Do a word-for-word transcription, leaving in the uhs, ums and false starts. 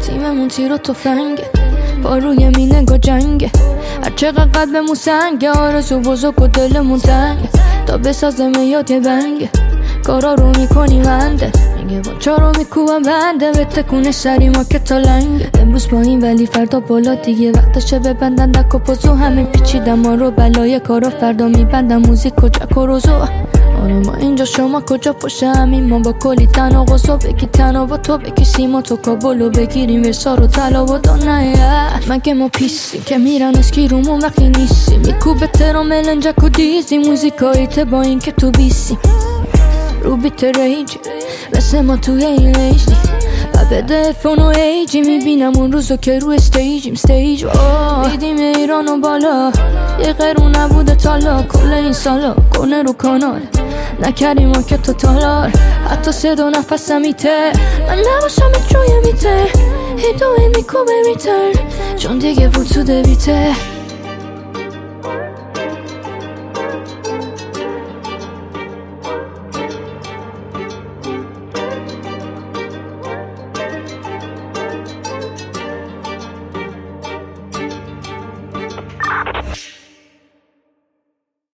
تیممون تیر و تفنگه، با روی مینگا جنگه، هر چقدر قلبمون سنگه، آرزو بزرگ و دلمون تنگه، تا بسازم یاد یه بنگه، کارا رو میکنی منده، میگه با چارو میکوبم بنده، به تکونه سری ما که تا لنگه، امروز پایین ولی فردا بالا دیگه، وقتشه ببندن دک و پوزو، همه پیچیدم ما رو بلای کارا، فردا میبندم موزیک و جک و روزو. آره ما اینجا شما کجا پشت همین، ما با کلی تناقض و بگی تنها با تو بگی سیما تو کابلو بگیریم ورسا رو طلا و دانه، من که ما پیسی که میرن اسکی رومون وقتی نیستی، میکوبه ترا ملنجک و دیزی، موزیکاییت با این که تو بیسی رو بیت ریجی، مثل ما توی این لیجی و به دفون و ایجی، میبینم اون روزو که رو استیجیم استیج دیدیم ایران و بالا، یه غیرو نبوده تالا، کل این سالا کنه رو کانال نکردیم ما که تو تالار، حتی صدا نفسم میته، من نباشم یک جوی میته، هی دوی میکوبه ریترن، چون دیگه بود تو دویته.